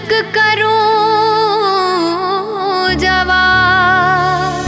झुक करूं जवाब।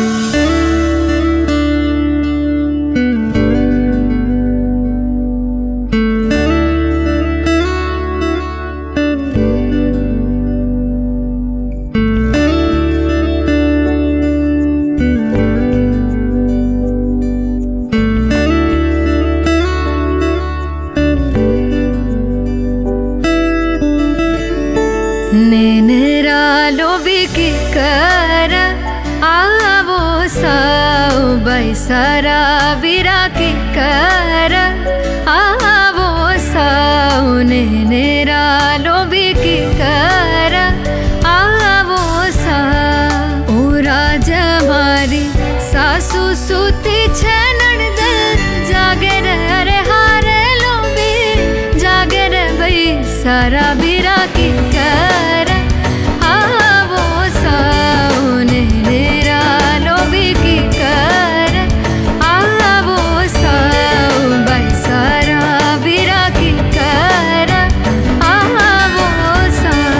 नेनरालो बिकी कर आवो साओ बैसरा बिरा की कर आवो साओ। नेनरालो बिकी कर आवो साओ। ओ राजमारी सासू सूती छे नणदल जागर अरे हारे लो भी जागर बैसरा बिरा की कर आवो साओ। नेनरालो बिकी कर आवो साओ बैसरा बिरा की कर आवो साओ।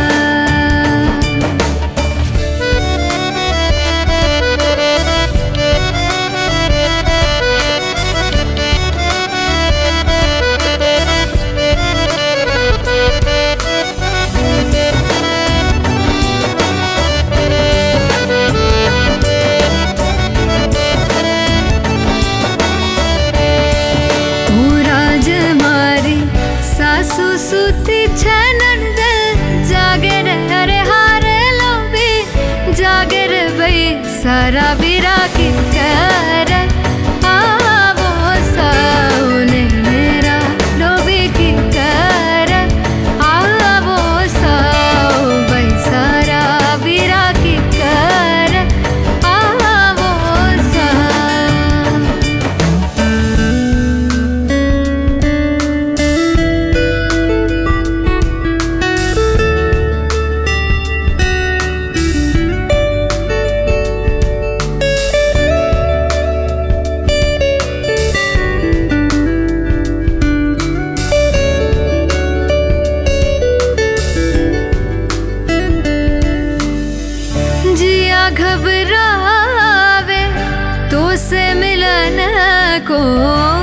सासू सूती छे नणदल जागर अरे हारे लो भी जागर बैसरा बिरा की कर आवो साओ। नेनरालो बिकी कर आवो साओ बैसरा बिरा की कर आवो साओ। घबरावे तो से मिलन को